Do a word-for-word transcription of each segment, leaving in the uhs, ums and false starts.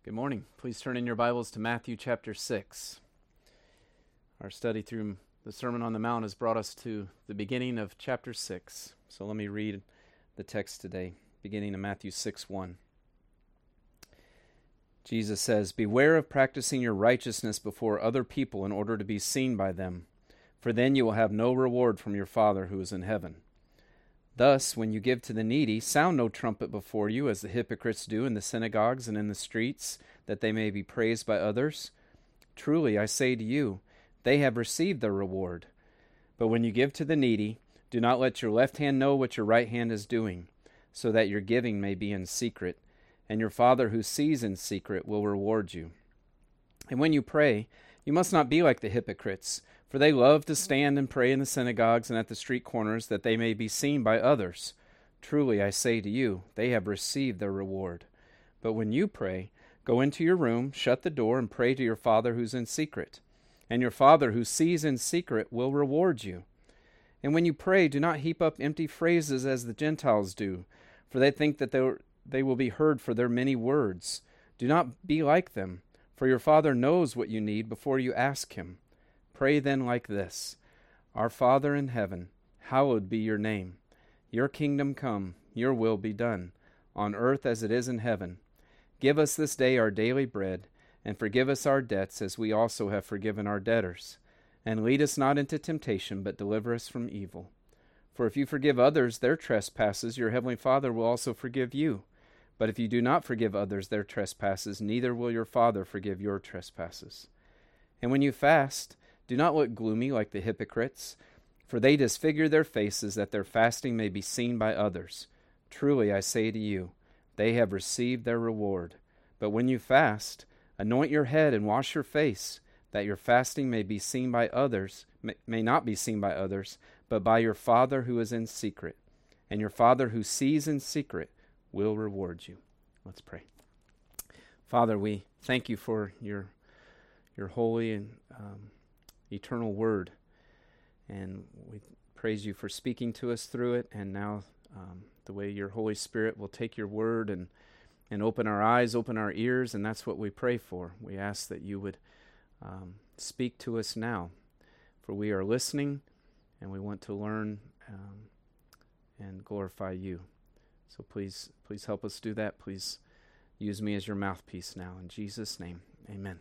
Good morning. Please turn in your Bibles to Matthew chapter six. Our study through the Sermon on the Mount has brought us to the beginning of chapter six. So let me read the text today, beginning in Matthew six one. Jesus says, "Beware of practicing your righteousness before other people in order to be seen by them, for then you will have no reward from your Father who is in heaven. Thus, when you give to the needy, sound no trumpet before you, as the hypocrites do in the synagogues and in the streets, that they may be praised by others. Truly, I say to you, they have received their reward. But when you give to the needy, do not let your left hand know what your right hand is doing, so that your giving may be in secret, and your Father who sees in secret will reward you. And when you pray, you must not be like the hypocrites, for they love to stand and pray in the synagogues and at the street corners, that they may be seen by others. Truly, I say to you, they have received their reward. But when you pray, go into your room, shut the door, and pray to your Father who's in secret. And your Father who sees in secret will reward you. And when you pray, do not heap up empty phrases as the Gentiles do, for they think that they they will be heard for their many words. Do not be like them, for your Father knows what you need before you ask him. Pray then like this: Our Father in heaven, hallowed be your name. Your kingdom come, your will be done, on earth as it is in heaven. Give us this day our daily bread, and forgive us our debts as we also have forgiven our debtors. And lead us not into temptation, but deliver us from evil. For if you forgive others their trespasses, your heavenly Father will also forgive you. But if you do not forgive others their trespasses, neither will your Father forgive your trespasses. And when you fast, do not look gloomy like the hypocrites, for they disfigure their faces that their fasting may be seen by others. Truly I say to you, they have received their reward. But when you fast, anoint your head and wash your face, that your fasting may be seen by others, may, may not be seen by others, but by your Father who is in secret. And your Father who sees in secret will reward you." Let's pray. Father, we thank you for your your holy and um, eternal word, and we praise you for speaking to us through it, and now um, the way your Holy Spirit will take your word and and open our eyes, open our ears, and that's what we pray for. We ask that you would um, speak to us now, for we are listening, and we want to learn um, and glorify you. So please, please help us do that. Please use me as your mouthpiece now. In Jesus' name, amen.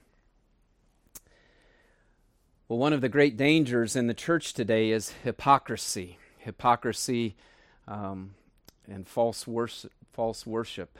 Well, one of the great dangers in the church today is hypocrisy. Hypocrisy um, and false worship, false worship.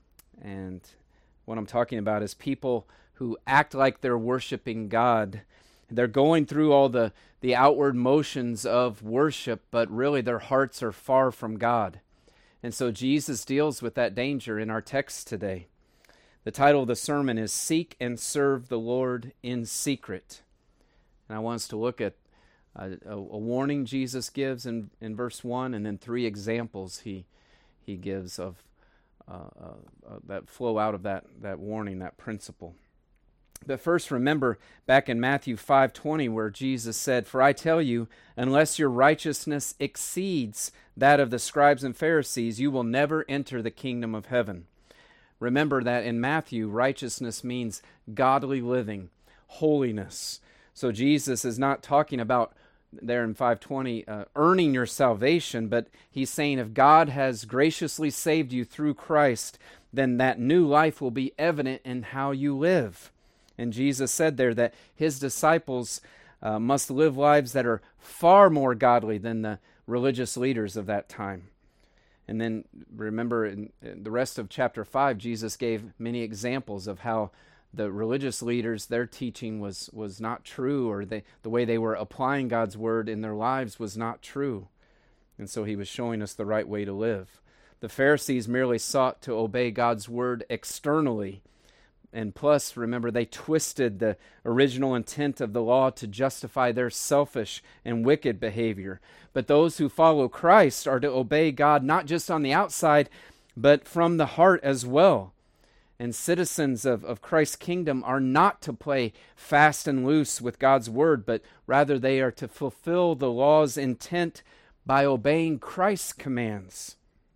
And what I'm talking about is people who act like they're worshiping God. They're going through all the, the outward motions of worship, but really their hearts are far from God. And so Jesus deals with that danger in our text today. The title of the sermon is "Seek and Serve the Lord in Secret." And I want us to look at a, a, a warning Jesus gives in, in verse one, and then three examples he he gives of uh, uh, uh, that flow out of that, that warning, that principle. But first, remember back in Matthew five twenty, where Jesus said, "For I tell you, unless your righteousness exceeds that of the scribes and Pharisees, you will never enter the kingdom of heaven." Remember that in Matthew, righteousness means godly living, holiness. So Jesus is not talking about, there in five twenty, uh, earning your salvation, but he's saying if God has graciously saved you through Christ, then that new life will be evident in how you live. And Jesus said there that his disciples uh, must live lives that are far more godly than the religious leaders of that time. And then remember in, in the rest of chapter five, Jesus gave many examples of how the religious leaders, their teaching was, was not true, or they, the way they were applying God's word in their lives was not true. And so he was showing us the right way to live. The Pharisees merely sought to obey God's word externally. And plus, remember, they twisted the original intent of the law to justify their selfish and wicked behavior. But those who follow Christ are to obey God not just on the outside, but from the heart as well. And citizens of, of Christ's kingdom are not to play fast and loose with God's word, but rather they are to fulfill the law's intent by obeying Christ's commands.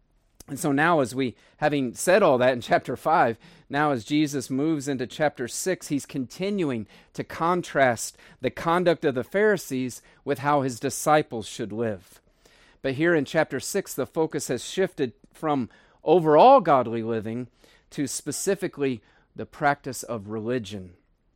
And so now, as we, having said all that in chapter five, now as Jesus moves into chapter six, he's continuing to contrast the conduct of the Pharisees with how his disciples should live. But here in chapter six, the focus has shifted from overall godly living to specifically the practice of religion.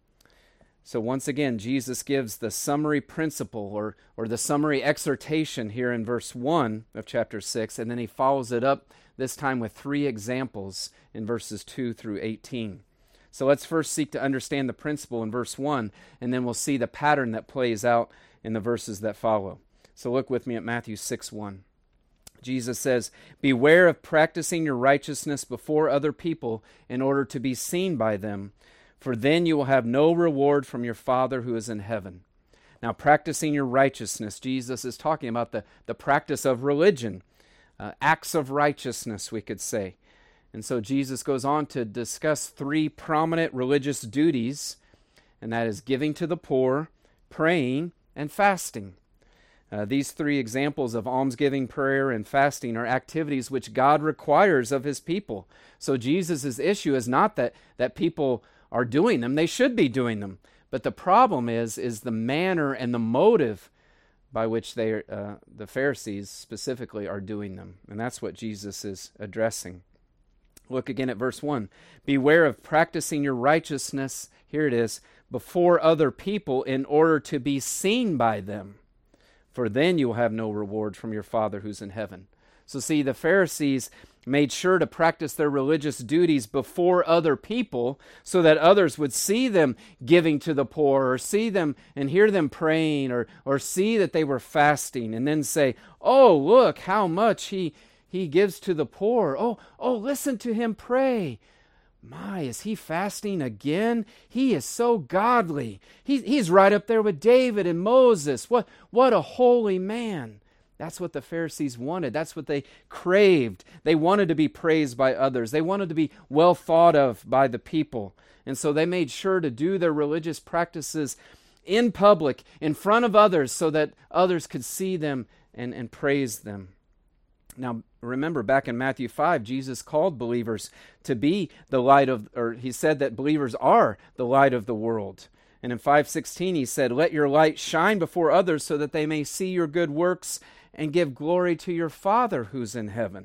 So once again, Jesus gives the summary principle or, or the summary exhortation here in verse one of chapter six, and then he follows it up this time with three examples in verses two through eighteen. So let's first seek to understand the principle in verse one, and then we'll see the pattern that plays out in the verses that follow. So look with me at Matthew six one. Jesus says, "Beware of practicing your righteousness before other people in order to be seen by them, for then you will have no reward from your Father who is in heaven." Now, practicing your righteousness, Jesus is talking about the, the practice of religion, uh, acts of righteousness, we could say. And so Jesus goes on to discuss three prominent religious duties, and that is giving to the poor, praying, and fasting. Uh, these three examples of almsgiving, prayer, and fasting are activities which God requires of his people. So Jesus' issue is not that, that people are doing them. They should be doing them. But the problem is, is the manner and the motive by which they, uh, the Pharisees specifically, are doing them. And that's what Jesus is addressing. Look again at verse one. "Beware of practicing your righteousness," here it is, "before other people in order to be seen by them. For then you will have no reward from your Father who's in heaven." So see, the Pharisees made sure to practice their religious duties before other people so that others would see them giving to the poor, or see them and hear them praying, or, or see that they were fasting, and then say, "Oh, look how much he, he gives to the poor. Oh, oh, listen to him pray. My, is he fasting again? He is so godly. He, he's right up there with David and Moses. What, what a holy man." That's what the Pharisees wanted. That's what they craved. They wanted to be praised by others. They wanted to be well thought of by the people. And so they made sure to do their religious practices in public, in front of others, so that others could see them and, and praise them. Now, remember, back in Matthew five, Jesus called believers to be the light of, or he said that believers are the light of the world. And in five sixteen, he said, "Let your light shine before others so that they may see your good works and give glory to your Father who's in heaven."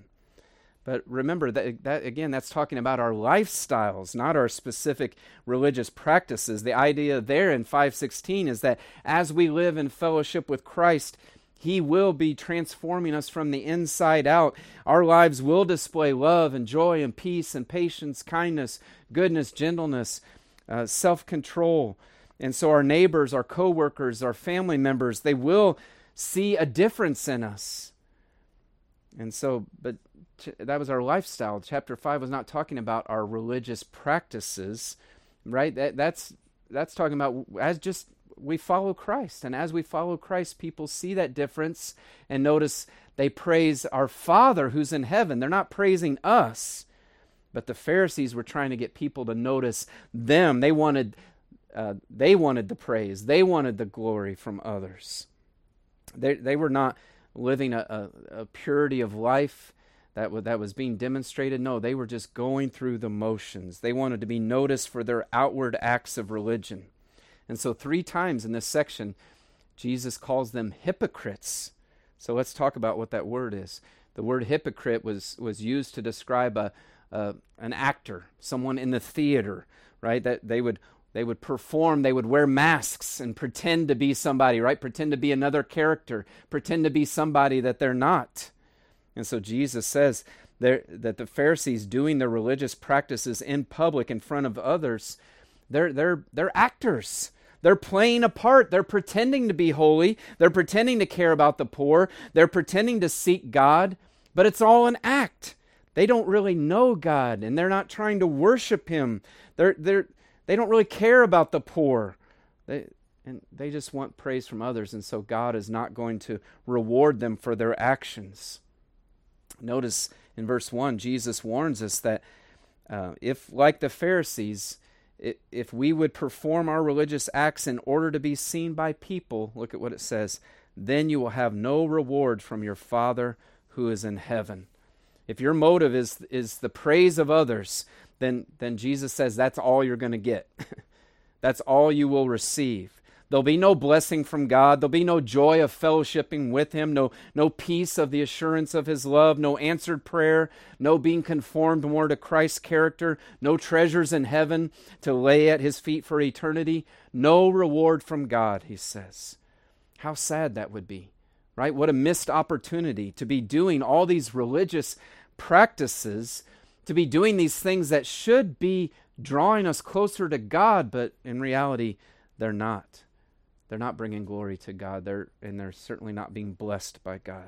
But remember, that, that again, that's talking about our lifestyles, not our specific religious practices. The idea there in five sixteen is that as we live in fellowship with Christ, he will be transforming us from the inside out. Our lives will display love and joy and peace and patience, kindness, goodness, gentleness, uh, self-control. And so our neighbors, our co-workers, our family members, they will see a difference in us. And so, but ch- that was our lifestyle. Chapter five was not talking about our religious practices, right? That, that's that's talking about as just we follow Christ. And as we follow Christ, people see that difference and notice they praise our Father who's in heaven. They're not praising us. But the Pharisees were trying to get people to notice them. They wanted Uh, they wanted the praise. They wanted the glory from others. They they were not living a, a, a purity of life that, w- that was being demonstrated. No, they were just going through the motions. They wanted to be noticed for their outward acts of religion. And so three times in this section, Jesus calls them hypocrites. So let's talk about what that word is. The word hypocrite was, was used to describe a, a an actor, someone in the theater, right? That they would They would perform, they would wear masks and pretend to be somebody, right? Pretend to be another character, pretend to be somebody that they're not. And so Jesus says that the Pharisees doing their religious practices in public in front of others, they're, they're, they're actors. They're playing a part. They're pretending to be holy. They're pretending to care about the poor. They're pretending to seek God, but it's all an act. They don't really know God, and they're not trying to worship him. They're, they're, They don't really care about the poor. They, and they just want praise from others, and so God is not going to reward them for their actions. Notice in verse one, Jesus warns us that uh, if, like the Pharisees, it, if we would perform our religious acts in order to be seen by people, look at what it says, then you will have no reward from your Father who is in heaven. if your motive is is the praise of others, then then Jesus says that's all you're going to get. That's all you will receive. There'll be no blessing from God. There'll be no joy of fellowshipping with Him, no, no peace of the assurance of His love, no answered prayer, no being conformed more to Christ's character, no treasures in heaven to lay at His feet for eternity, no reward from God, he says. How sad that would be, right? What a missed opportunity to be doing all these religious practices, to be doing these things that should be drawing us closer to God, but in reality, they're not. They're not bringing glory to God, they're, and they're certainly not being blessed by God.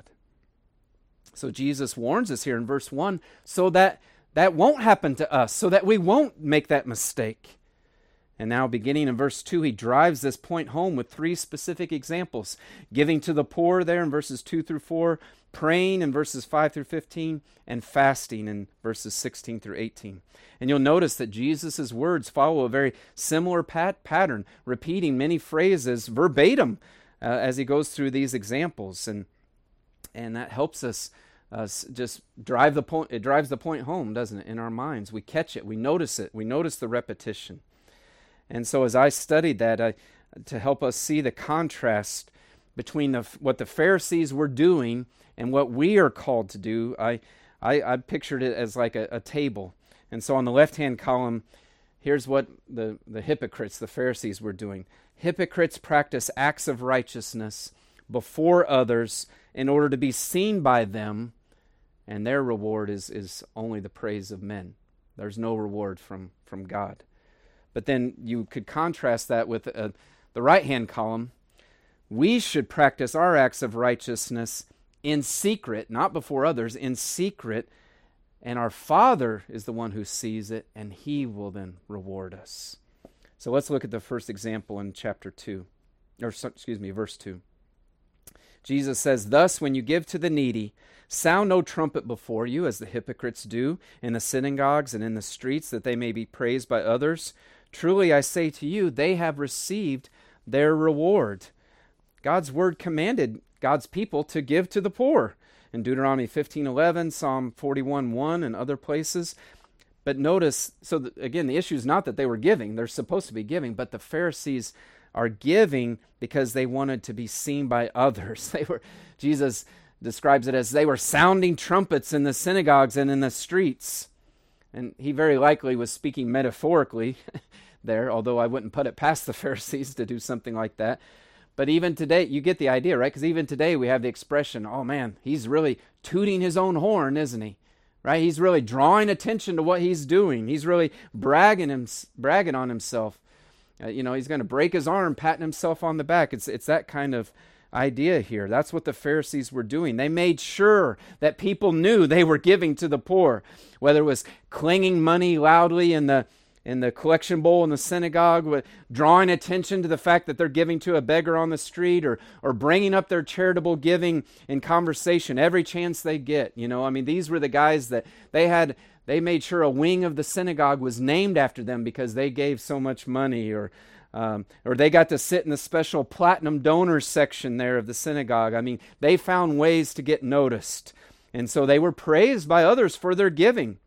So Jesus warns us here in verse one, so that that won't happen to us, so that we won't make that mistake. And now beginning in verse two, he drives this point home with three specific examples. Giving to the poor there in verses two through four, praying in verses five through fifteen, and fasting in verses sixteen through eighteen. And you'll notice that Jesus' words follow a very similar pat- pattern, repeating many phrases verbatim uh, as he goes through these examples. And and that helps us uh, just drive the point. It drives the point home, doesn't it, in our minds? We catch it. We notice it. We notice the repetition. And so as I studied that, I, to help us see the contrast between the, what the Pharisees were doing and what we are called to do, I I, I pictured it as like a, a table. And so on the left-hand column, here's what the, the hypocrites, the Pharisees, were doing. Hypocrites practice acts of righteousness before others in order to be seen by them, and their reward is, is only the praise of men. There's no reward from, from God. But then you could contrast that with uh, the right-hand column. We should practice our acts of righteousness in secret, not before others, in secret, and our Father is the one who sees it, and He will then reward us. So let's look at the first example in chapter two, or excuse me, verse two. Jesus says, "Thus, when you give to the needy, sound no trumpet before you, as the hypocrites do in the synagogues and in the streets, that they may be praised by others. Truly, I say to you, they have received their reward." God's word commanded God's people to give to the poor in Deuteronomy fifteen eleven, Psalm forty-one one, and other places. But notice, so that, again, the issue is not that they were giving. They're supposed to be giving, but the Pharisees are giving because they wanted to be seen by others. They were, Jesus describes it as they were sounding trumpets in the synagogues and in the streets. And he very likely was speaking metaphorically there, although I wouldn't put it past the Pharisees to do something like that. But even today, you get the idea, right? Because even today we have the expression, oh man, he's really tooting his own horn, isn't he? Right? He's really drawing attention to what he's doing. He's really bragging him, bragging on himself. Uh, you know, he's going to break his arm, patting himself on the back. It's it's that kind of idea here. That's what the Pharisees were doing. They made sure that people knew they were giving to the poor, whether it was clanging money loudly in the in the collection bowl in the synagogue, drawing attention to the fact that they're giving to a beggar on the street, or or bringing up their charitable giving in conversation every chance they get. You know, I mean, these were the guys that they had, they made sure a wing of the synagogue was named after them because they gave so much money, or um, or they got to sit in the special platinum donors section there of the synagogue. I mean, they found ways to get noticed. And so they were praised by others for their giving.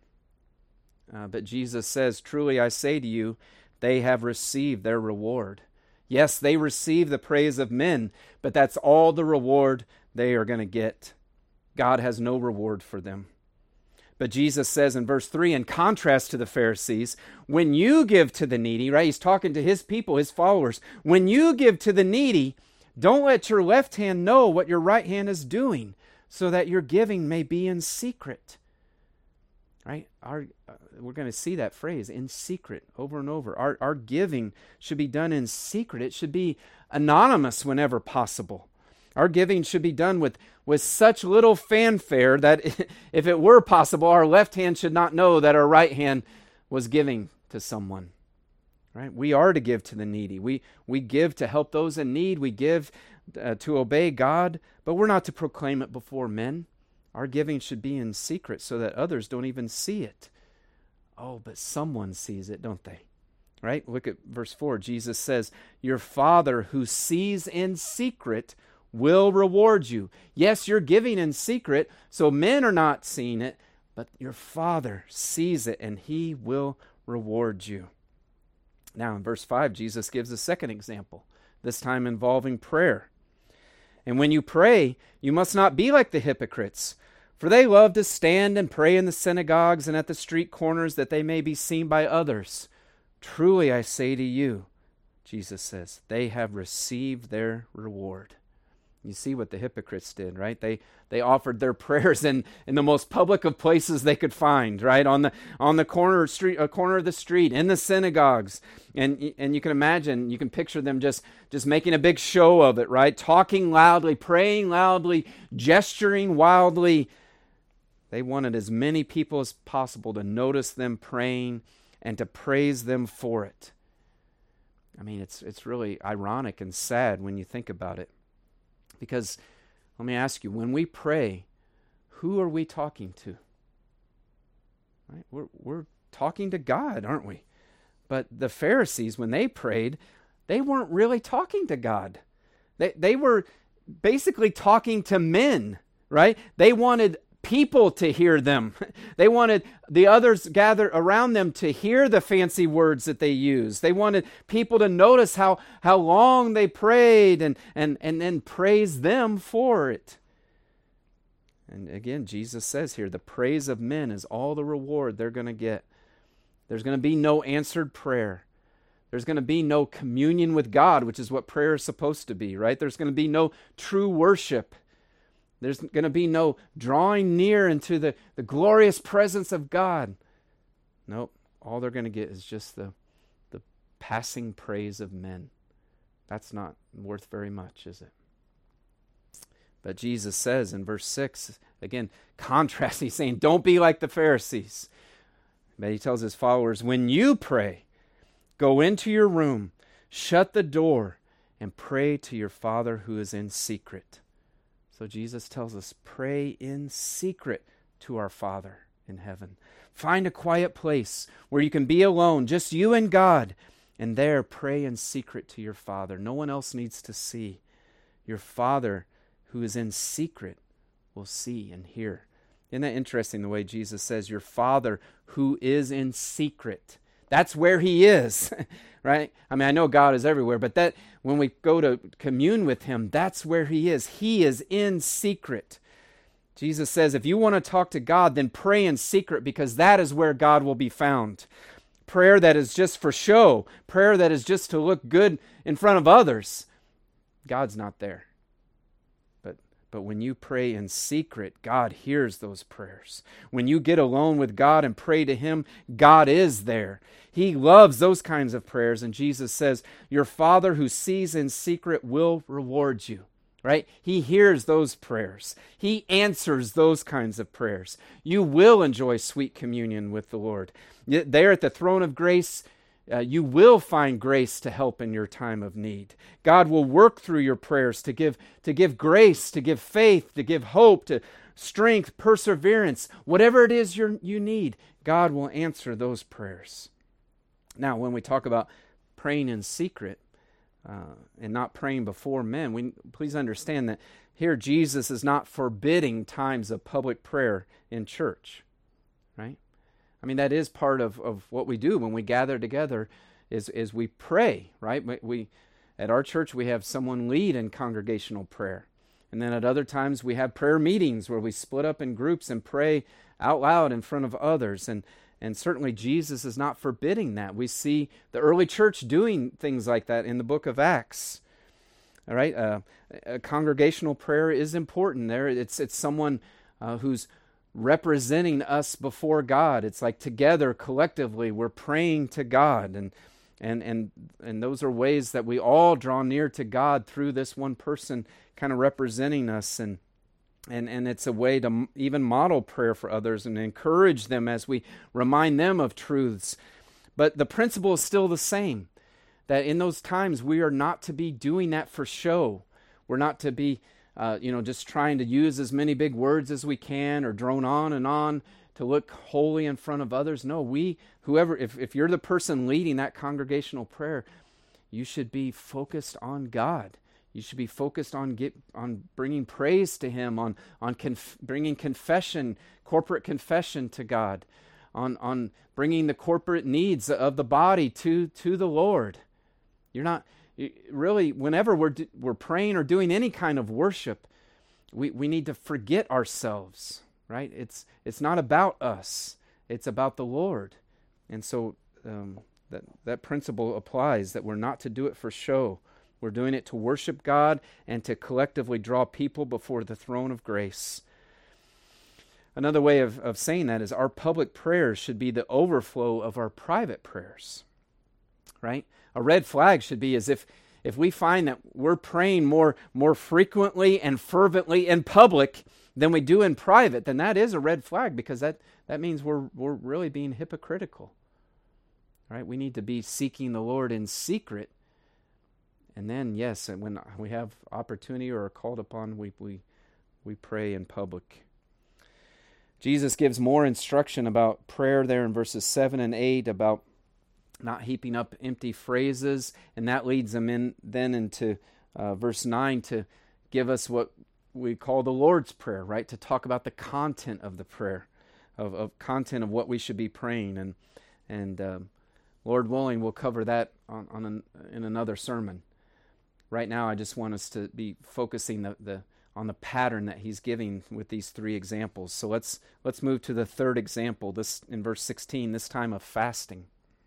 Uh, but Jesus says, "Truly I say to you, they have received their reward." Yes, they receive the praise of men, but that's all the reward they are going to get. God has no reward for them. But Jesus says in verse three, in contrast to the Pharisees, when you give to the needy, right? He's talking to his people, his followers. When you give to the needy, don't let your left hand know what your right hand is doing, so that your giving may be in secret. Right? Our, uh, we're going to see that phrase, in secret, over and over. Our, our giving should be done in secret. It should be anonymous whenever possible. Our giving should be done with, with such little fanfare that if it were possible, our left hand should not know that our right hand was giving to someone. Right? We are to give to the needy. We, we give to help those in need. We give uh, to obey God, but we're not to proclaim it before men. Our giving should be in secret so that others don't even see it. Oh, but someone sees it, don't they? Right? Look at verse four. Jesus says, "Your Father who sees in secret will reward you." Yes, you're giving in secret, so men are not seeing it, but your Father sees it, and he will reward you. Now, in verse five, Jesus gives a second example, this time involving prayer. And when you pray, you must not be like the hypocrites, for they love to stand and pray in the synagogues and at the street corners that they may be seen by others. Truly I say to you, Jesus says, they have received their reward. You see what the hypocrites did, right? They they offered their prayers in, in the most public of places they could find, right? On the on the corner street, a corner of the street, in the synagogues, and and you can imagine, you can picture them just just making a big show of it, right? Talking loudly, praying loudly, gesturing wildly. They wanted as many people as possible to notice them praying and to praise them for it. I mean, it's it's really ironic and sad when you think about it. Because, let me ask you, when we pray, who are we talking to? Right? We're, we're talking to God, aren't we? But the Pharisees, when they prayed, they weren't really talking to God. They, they were basically talking to men, right? They wanted people to hear them. They wanted the others gathered around them to hear the fancy words that they used. They wanted people to notice how, how long they prayed and, and, and then praise them for it. And again, Jesus says here, the praise of men is all the reward they're going to get. There's going to be no answered prayer. There's going to be no communion with God, which is what prayer is supposed to be, right? There's going to be no true worship. There's going to be no drawing near into the, the glorious presence of God. Nope. All they're going to get is just the, the passing praise of men. That's not worth very much, is it? But Jesus says in verse six, again, contrast, he's saying, don't be like the Pharisees. But he tells his followers, when you pray, go into your room, shut the door, and pray to your Father who is in secret. So Jesus tells us, pray in secret to our Father in heaven. Find a quiet place where you can be alone, just you and God, and there pray in secret to your Father. No one else needs to see. Your Father who is in secret will see and hear. Isn't that interesting the way Jesus says, your Father who is in secret? That's where he is, right? I mean, I know God is everywhere, but that when we go to commune with him, that's where he is. He is in secret. Jesus says, if you want to talk to God, then pray in secret, because that is where God will be found. Prayer that is just for show, prayer that is just to look good in front of others, God's not there. But when you pray in secret, God hears those prayers. When you get alone with God and pray to him, God is there. He loves those kinds of prayers. And Jesus says, your Father who sees in secret will reward you. Right? He hears those prayers. He answers those kinds of prayers. You will enjoy sweet communion with the Lord. There at the throne of grace, Uh, you will find grace to help in your time of need. God will work through your prayers to give, to give grace, to give faith, to give hope, to strength, perseverance. Whatever it is you're, you need, God will answer those prayers. Now, when we talk about praying in secret uh, and not praying before men, we please understand that here Jesus is not forbidding times of public prayer in church, right? I mean, that is part of, of what we do when we gather together is, is we pray, right? We, we at our church, we have someone lead in congregational prayer. And then at other times, we have prayer meetings where we split up in groups and pray out loud in front of others. And, and certainly Jesus is not forbidding that. We see the early church doing things like that in the book of Acts. All right? Uh, a congregational prayer is important there. It's, it's someone uh, who's representing us before God. It's like together, collectively, we're praying to God. And and and and those are ways that we all draw near to God through this one person kind of representing us. And and and it's a way to even model prayer for others and encourage them as we remind them of truths. But the principle is still the same, that in those times we are not to be doing that for show. We're not to be Uh, you know, just trying to use as many big words as we can or drone on and on to look holy in front of others. No, we, whoever, if, if you're the person leading that congregational prayer, you should be focused on God. You should be focused on get, on bringing praise to Him, on on conf- bringing confession, corporate confession to God, on on bringing the corporate needs of the body to to the Lord. You're not really, whenever we're we're praying or doing any kind of worship, we we need to forget ourselves, right? It's it's not about us; it's about the Lord, and so um, that that principle applies. That we're not to do it for show. We're doing it to worship God and to collectively draw people before the throne of grace. Another way of, of saying that is our public prayers should be the overflow of our private prayers, right? A red flag should be as if if we find that we're praying more, more frequently and fervently in public than we do in private, then that is a red flag, because that, that means we're we're really being hypocritical, right? We need to be seeking the Lord in secret. And then, yes, and when we have opportunity or are called upon, we, we we pray in public. Jesus gives more instruction about prayer there in verses seven and eight, about not heaping up empty phrases, and that leads them in then into uh, verse nine to give us what we call the Lord's Prayer, right? To talk about the content of the prayer, of, of content of what we should be praying, and and um, Lord willing, we'll cover that on, on an, in another sermon. Right now, I just want us to be focusing the, the on the pattern that He's giving with these three examples. So let's let's move to the third example. This in verse sixteen. This time of fasting.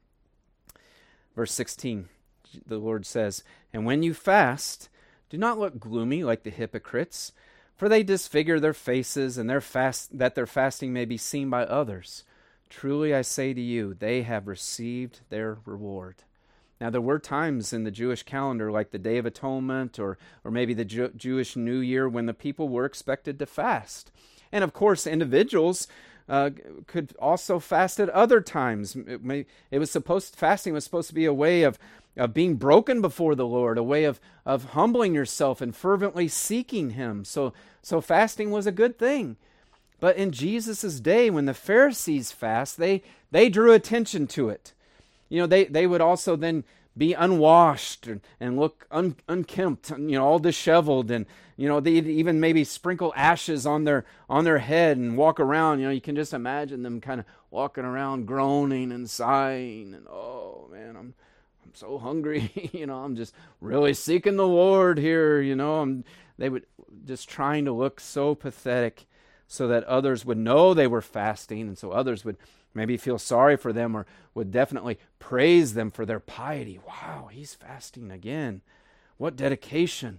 Verse sixteen, the Lord says, "And when you fast, do not look gloomy like the hypocrites, for they disfigure their faces, and their fast that their fasting may be seen by others. Truly I say to you, they have received their reward." Now, there were times in the Jewish calendar, like the Day of Atonement or or maybe the Jew- Jewish New Year, when the people were expected to fast. And of course, individuals uh, could also fast at other times. It, may, it was supposed fasting was supposed to be a way of, of being broken before the Lord, a way of, of humbling yourself and fervently seeking Him. So, so fasting was a good thing. But in Jesus' day, when the Pharisees fast, they, they drew attention to it. You know, they, they would also then be unwashed and, and look un, unkempt, you know, all disheveled, and you know, they'd even maybe sprinkle ashes on their on their head and walk around. You know, you can just imagine them kind of walking around, groaning and sighing, and oh man, I'm I'm so hungry. you know, I'm just really seeking the Lord here. You know, I'm, they would just trying to look so pathetic, so that others would know they were fasting, and so others would maybe feel sorry for them, or would definitely praise them for their piety. Wow, he's fasting again. What dedication.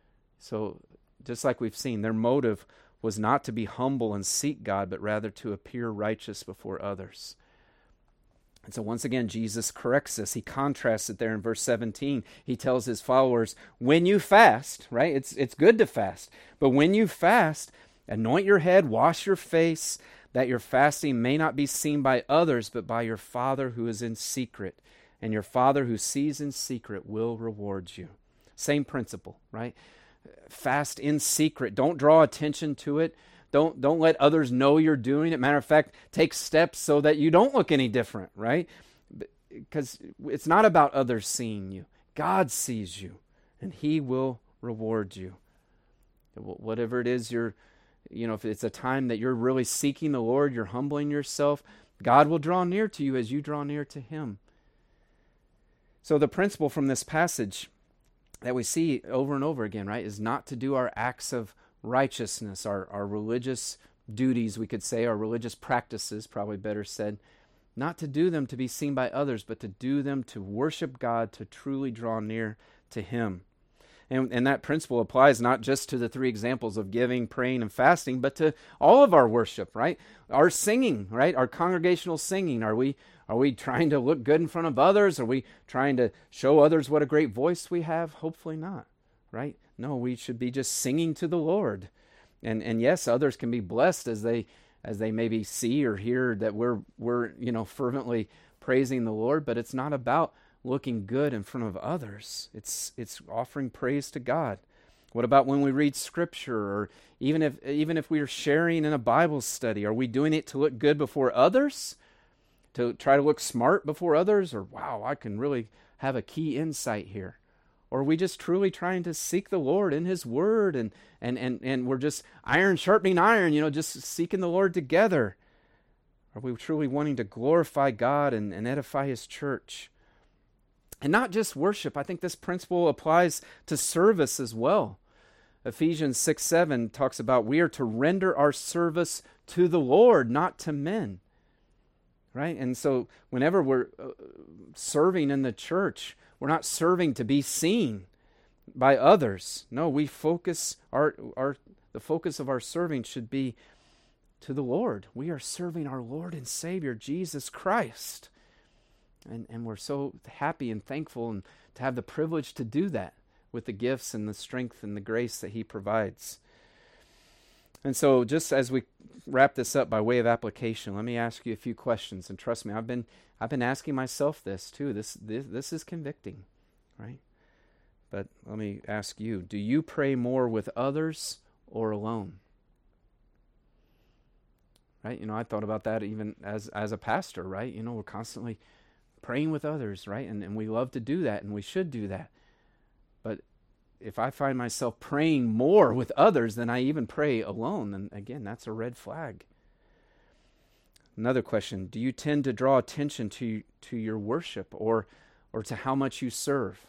So just like we've seen, their motive was not to be humble and seek God, but rather to appear righteous before others. And so once again, Jesus corrects this. He contrasts it there in verse seventeen. He tells His followers, when you fast, right? It's, it's good to fast. But when you fast, anoint your head, wash your face, that your fasting may not be seen by others, but by your Father who is in secret. And your Father who sees in secret will reward you. Same principle, right? Fast in secret. Don't draw attention to it. Don't, don't let others know you're doing it. Matter of fact, take steps so that you don't look any different, right? Because it's not about others seeing you. God sees you, and He will reward you. Whatever it is you're You know, if it's a time that you're really seeking the Lord, you're humbling yourself, God will draw near to you as you draw near to Him. So the principle from this passage that we see over and over again, right, is not to do our acts of righteousness, our, our religious duties, we could say, our religious practices, probably better said, not to do them to be seen by others, but to do them to worship God, to truly draw near to Him. And, and that principle applies not just to the three examples of giving, praying, and fasting, but to all of our worship, right? Our singing, right? Our congregational singing. Are we are we trying to look good in front of others? Are we trying to show others what a great voice we have? Hopefully not, right? No, we should be just singing to the Lord. And and yes, others can be blessed as they as they maybe see or hear that we're we're, you know, fervently praising the Lord, but it's not about looking good in front of others. It's it's offering praise to God. What about when we read Scripture, or even if even if we are sharing in a Bible study? Are we doing it to look good before others? To try to look smart before others? Or, wow, I can really have a key insight here. Or are we just truly trying to seek the Lord in his word, and, and, and, and we're just iron sharpening iron, you know, just seeking the Lord together? Are we truly wanting to glorify God and, and edify his church? And not just worship. I think this principle applies to service as well. Ephesians six seven talks about we are to render our service to the Lord, not to men. Right? And so whenever we're uh, serving in the church, we're not serving to be seen by others. No, we focus our our the focus of our serving should be to the Lord. We are serving our Lord and Savior, Jesus Christ. And and we're so happy and thankful and to have the privilege to do that with the gifts and the strength and the grace that he provides. And so just as we wrap this up by way of application, let me ask you a few questions. And trust me, I've been I've been asking myself this too. This this, this is convicting, right? But let me ask you, do you pray more with others or alone? Right? You know, I thought about that even as as a pastor, right? You know, we're constantly praying with others, right? And and we love to do that, and we should do that. But if I find myself praying more with others than I even pray alone, then again, that's a red flag. Another question, do you tend to draw attention to to your worship or or to how much you serve?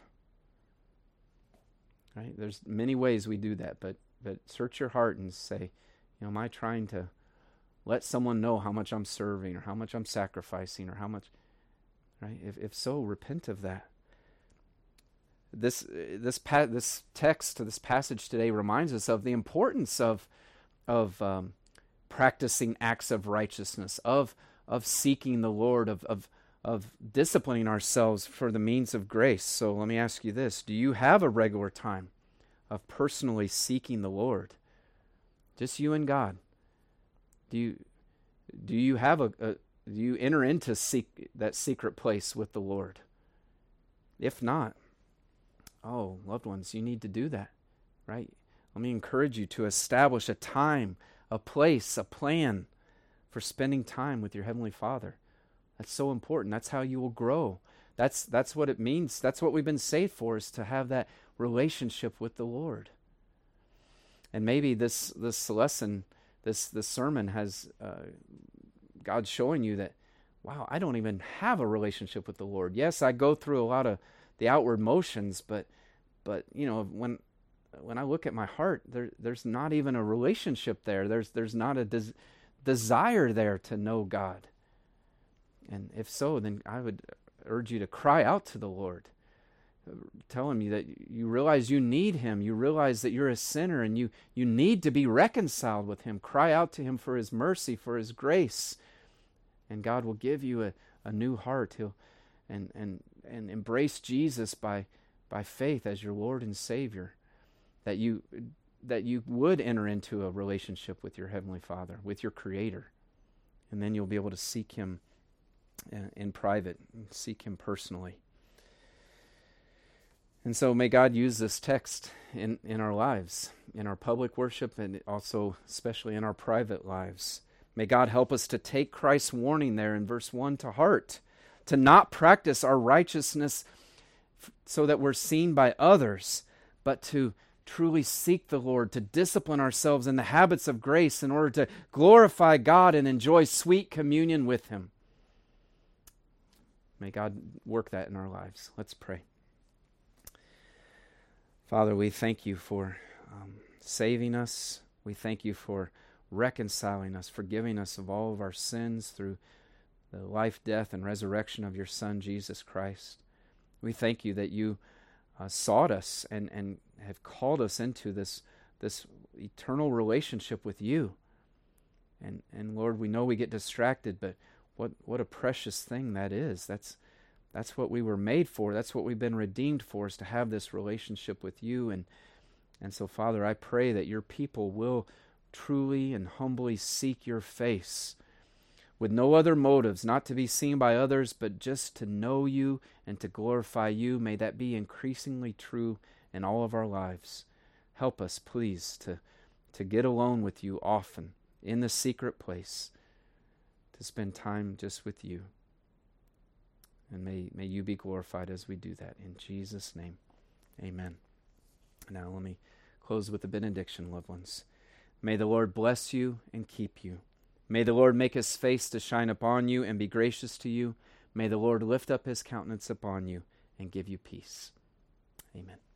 Right? There's many ways we do that, but but search your heart and say, you know, am I trying to let someone know how much I'm serving or how much I'm sacrificing or how much, right? If if so, repent of that. This this pa- this text, this passage today reminds us of the importance of of um, practicing acts of righteousness, of of seeking the Lord, of of of disciplining ourselves for the means of grace. So let me ask you this: do you have a regular time of personally seeking the Lord, just you and God? Do you do you have a, a do you enter into seek that secret place with the Lord? If not, oh, loved ones, you need to do that, right? Let me encourage you to establish a time, a place, a plan for spending time with your Heavenly Father. That's so important. That's how you will grow. That's that's what it means. That's what we've been saved for, is to have that relationship with the Lord. And maybe this this lesson, this this sermon has uh, God showing you that, wow, I don't even have a relationship with the Lord. Yes, I go through a lot of the outward motions, but but you know, when when I look at my heart, there there's not even a relationship there. There's there's not a des- desire there to know God. And if so, then I would urge you to cry out to the Lord. Tell him that you realize you need him. You realize that you're a sinner and you you need to be reconciled with him. Cry out to him for his mercy, for his grace. And God will give you a, a new heart. He'll and and and embrace Jesus by by faith as your Lord and Savior, that you that you would enter into a relationship with your Heavenly Father, with your Creator, and then you'll be able to seek him in, in private, seek him personally. And so may God use this text in, in our lives, in our public worship, and also especially in our private lives. May God help us to take Christ's warning there in verse one to heart, to not practice our righteousness f- so that we're seen by others, but to truly seek the Lord, to discipline ourselves in the habits of grace in order to glorify God and enjoy sweet communion with him. May God work that in our lives. Let's pray. Father, we thank you for um, saving us. We thank you for reconciling us, forgiving us of all of our sins through the life, death, and resurrection of your Son, Jesus Christ. We thank you that you uh, sought us and, and have called us into this, this eternal relationship with you. And, and Lord, we know we get distracted, but what, what a precious thing that is. That's That's what we were made for. That's what we've been redeemed for, is to have this relationship with you. And and so, Father, I pray that your people will truly and humbly seek your face with no other motives, not to be seen by others, but just to know you and to glorify you. May that be increasingly true in all of our lives. Help us, please, to, to get alone with you often in the secret place, to spend time just with you. And may, may you be glorified as we do that. In Jesus' name, Amen. Now let me close with the benediction, loved ones. May the Lord bless you and keep you. May the Lord make his face to shine upon you and be gracious to you. May the Lord lift up his countenance upon you and give you peace. Amen.